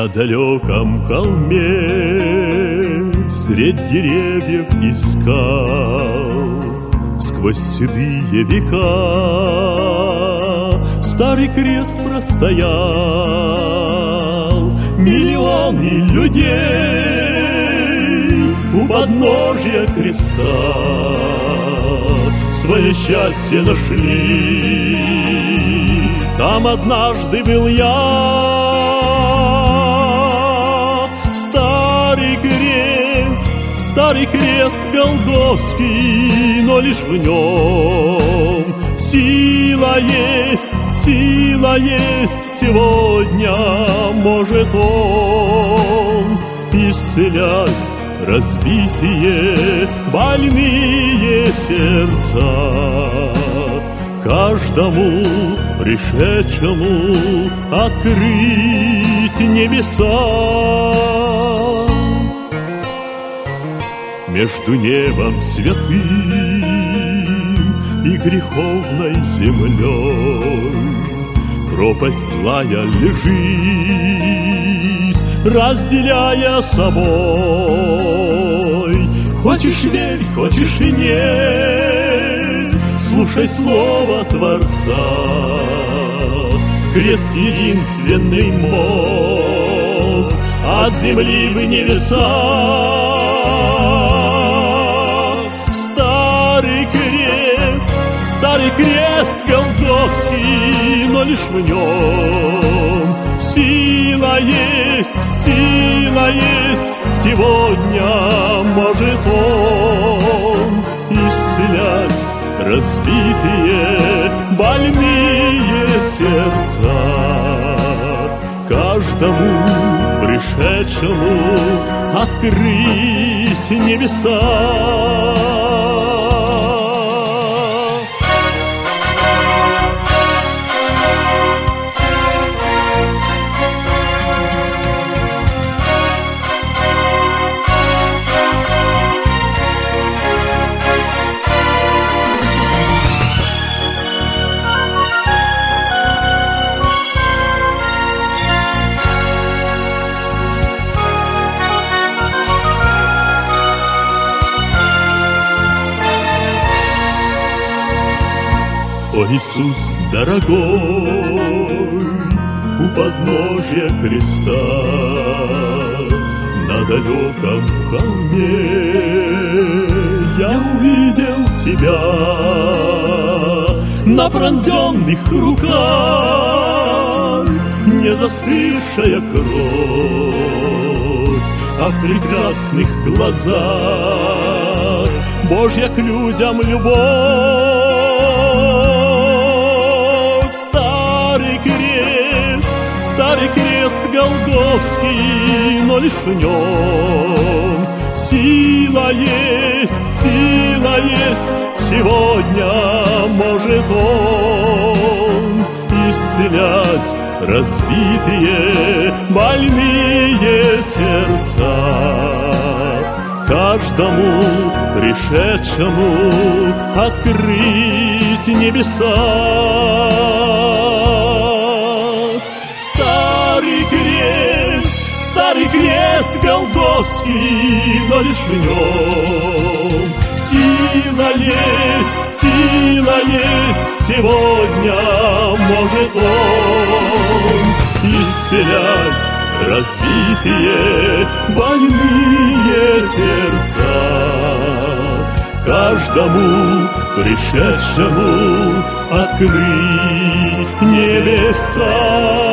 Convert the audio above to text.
На далеком холме средь деревьев и скал сквозь седые века старый крест простоял. Миллионы людей у подножья креста свое счастье нашли. Там однажды был я. Старый крест Голгофский, но лишь в нем сила есть сегодня может он исцелять разбитые, больные сердца. Каждому пришедшему открыть небеса. Между небом святым и греховной землей пропасть злая лежит, разделяя собой. Хочешь верь, хочешь и нет, слушай слово Творца. Крест — единственный мост от земли в небеса. Старый крест Голгофский, но лишь в нем сила есть сегодня может он исцелять разбитые, больные сердца. Каждому пришедшему открыть небеса. О, Иисус дорогой, у подножья креста, на далеком холме я увидел Тебя. На пронзенных руках не застывшая кровь, а в прекрасных глазах Божья к людям любовь. Старый крест Голгофский, но лишь в нем сила есть сегодня может он исцелять разбитые, больные сердца. Каждому пришедшему открыть небеса. Старый крест Голгофский, но лишь в нем сила есть сегодня может он исцелять разбитые, больные сердца. Каждому пришедшему открыть небеса.